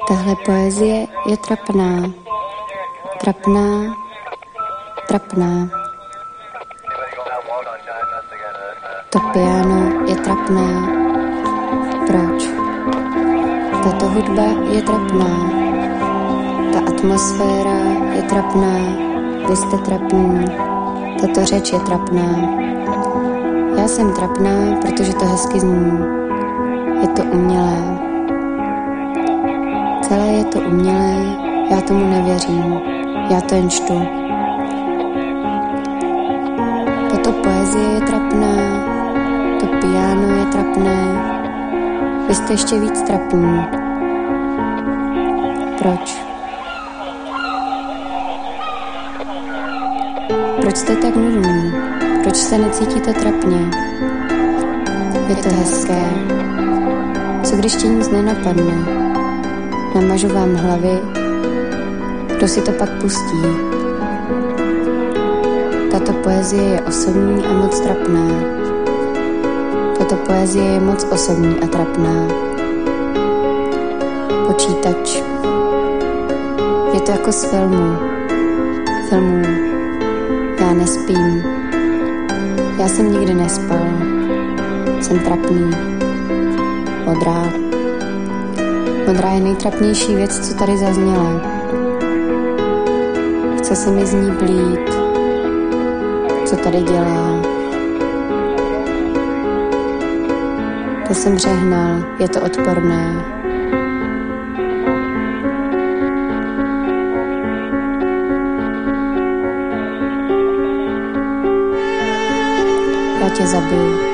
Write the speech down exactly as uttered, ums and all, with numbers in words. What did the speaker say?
Tahle poezie je trapná. Trapná. Trapná. To piano je trapné. Proč? Tato hudba je trapná. Ta atmosféra je trapná. Vy jste trapný. Tato řeč je trapná. Já jsem trapná, protože to hezky zní. Je to umělé. Celé je to umělé, já tomu nevěřím. Já to jen čtu. Tato poezie je trapná, to piano je trapné. Vy jste ještě víc trapní. Proč? Proč jste tak nudný? Proč se necítíte trapně? Je to hezké. Co když tě nic nenapadne? Namažu vám hlavy, kdo si to pak pustí? Tato poezie je osobní a moc trapná. Tato poezie je moc osobní a trapná. Počítač. Je to jako z filmu. Filmů. Já nespím. Já jsem nikdy nespal. Jsem trapný. Modrá. Modrá je nejtrapnější věc, co tady zazněla. Chce se mi z ní blít. Co tady dělá? To jsem přehnal. Je to odporné. Já tě zabiju.